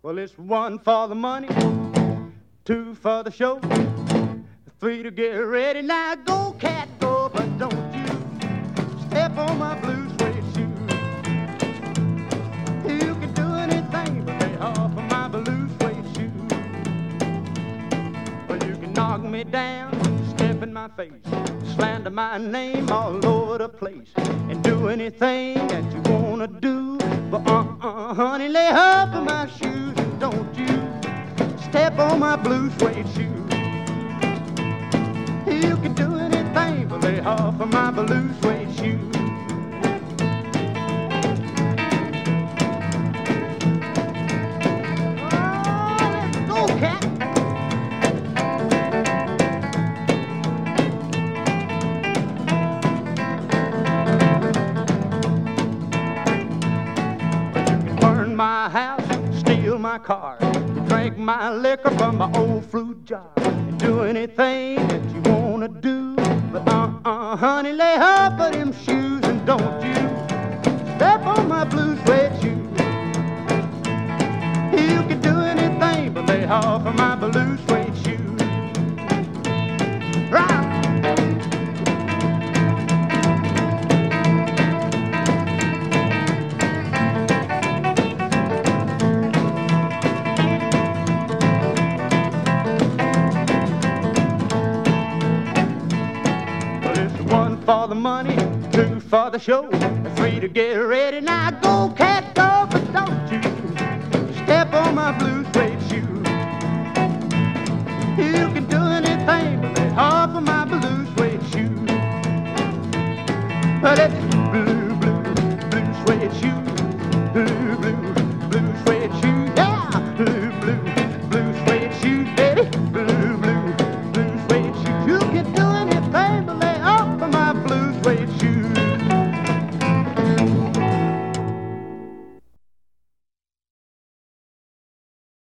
Well, it's one for the money, two for the show, three to get ready. Now go, cat, go, but don't you step on my blue suede shoe. You can do anything but lay off of my blue suede shoe. Well, you can knock me down, step in my face, slander my name all over the place, and do anything that you wanna do. But honey, lay off of my shoes and don't you step on my blue suede shoe. You can do anything but lay off of my blue suede shoe. Oh, let's go, cat. My house, steal my car, drink my liquor from my old fruit jar, and do anything that you wanna do. But honey, lay off of them shoes and don't you step on my blue suede shoe. You can do anything but lay off of my blue suede shoe. Right. For the money, two for the show, three to get ready. Now go, cat, go, but don't you step on my blue suede shoe. You can do anything but lay off of my blue suede shoe. But it's blue, blue, blue suede shoe, blue, blue.